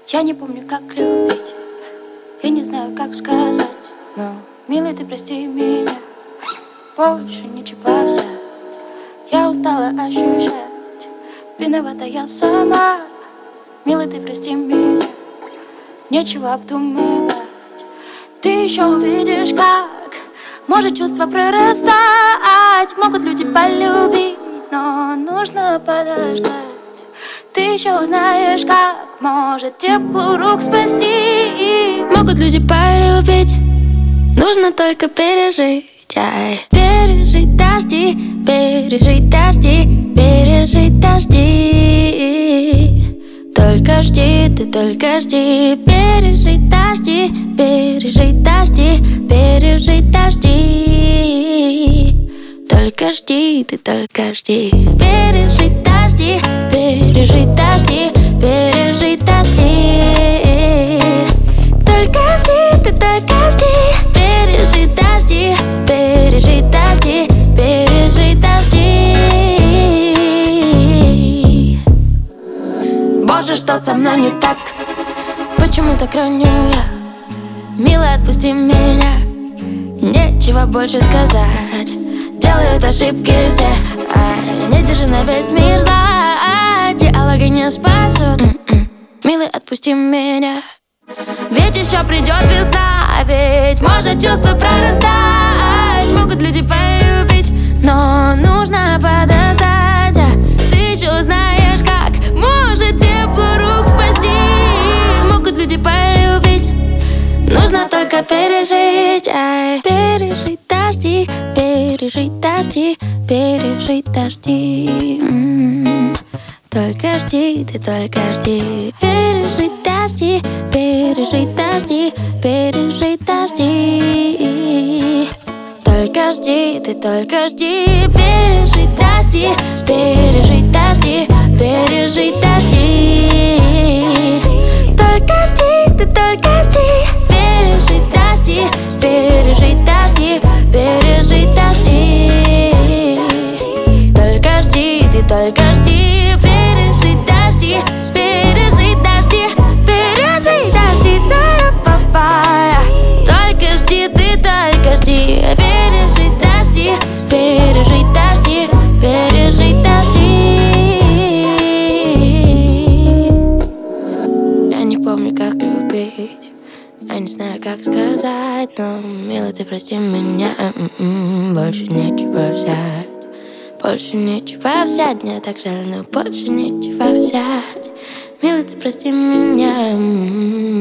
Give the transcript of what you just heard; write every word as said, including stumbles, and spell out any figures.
Я не помню, как любить, и не знаю, как сказать, но, милый, ты прости меня, больше ничего взять. Я устала ощущать, виновата я сама. Милый, ты прости меня, нечего обдумывать. Ты еще увидишь, как может чувство прорастать. Могут люди полюбить, но нужно подождать. Ты еще узнаешь, как может тепло рук спасти. Могут люди полюбить, нужно только пережить. Ай. Пережить дожди, пережить дожди, пережить дожди. Только жди, ты только жди. Пережить дожди, пережить дожди, пережить дожди. Только жди, ты только жди. Пережить дожди, пережить дожди, пережить дожди. Только жди, ты только жди. Пережить дожди, пережить дожди, пережить дожди. Боже, что со мной не так? Почему так раню я? Милый, отпусти меня, нечего больше сказать. Делают ошибки все, ай, не держи на весь мир зла. Диалоги не спасут. Mm-mm. Милый, отпусти меня, ведь еще придет весна. Ведь может чувство прорастать. Могут люди полюбить, но нужно подождать. Ты еще узнаешь, как может тепло рук спасти. Могут люди полюбить, нужно только пережить. Ай. Пережить дожди, пережить дожди, пережить дожди. М-м-м. Только жди, ты только жди. Пережить дожди, пережить дожди, пережить дожди. Только жди, ты только жди. Пережить дожди, пережить дожди, пережить дожди. Только жди, ты только жди. Пережить дожди, пережить дожди, пережить дожди. Только жди, ты только жди. Пережить дожди, пережить дожди, пережить дожди. Только жди, ты только жди. Пережить дожди, пережить дожди, пережить дожди. Я не помню, как любить, я не знаю, как сказать, но, милый, ты прости меня, м-м-м, больше нечего взять. Больше нечего взять, мне так жаль, но больше нечего взять. Милый, ты прости меня, м-м-м.